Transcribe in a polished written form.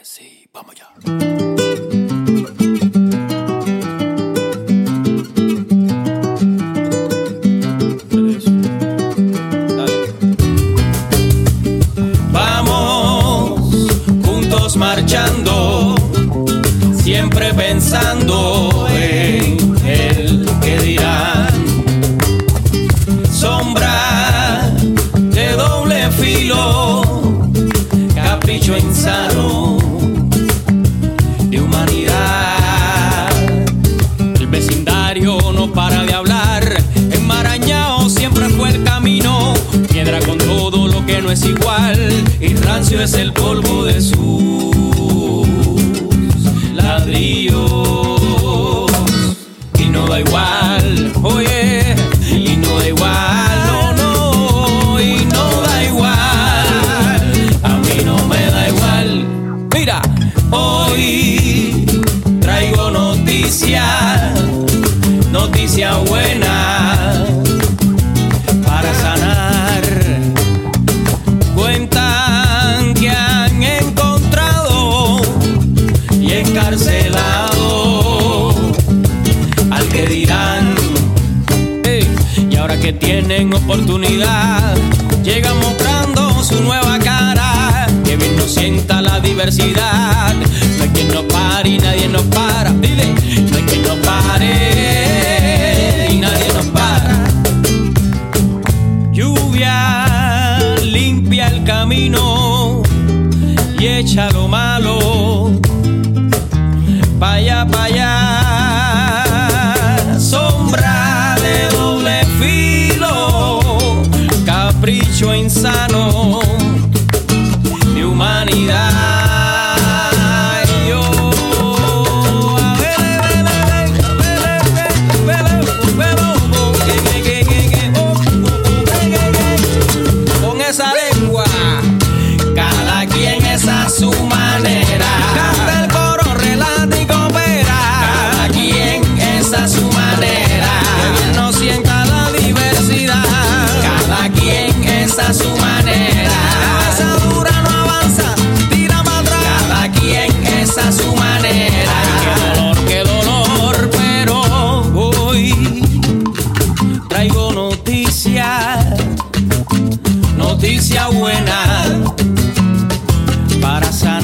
sí, vamos ya. Marchando, siempre pensando en el que dirán. Sombra de doble filo, capricho insano de humanidad. El vecindario no para de hablar, enmarañado siempre fue el camino. Piedra con todo lo que no es igual, y rancio es el polvo de sus ladrillos. Y no da igual, oye, y no da igual, no, no, y no da igual, a mí no me da igual. Mira, hoy traigo noticia, noticia buena para sanar. Cuentan que han encontrado y encarcelado al que dirán. Y ahora que tienen oportunidad, llegan mostrando su nueva cara. Que bien nos sienta la diversidad. No hay quien nos pare y nadie nos para. Dile, no hay quien nos pare y nadie nos para. Lluvia limpia el camino y echa lo malo pa' allá, pa' allá. Sombra de doble filo, capricho insano de humanidad. Con esa lengua, cada quien es a su manera. Canta el coro, relata y coopera. Cada quien es a su manera. Que bien nos sienta la diversidad. Cada quien es a su manera. Cabeza dura no avanza, tira para atrás. Cada quien es a su manera. Ay, qué dolor, pero hoy traigo noticia buena para sanar.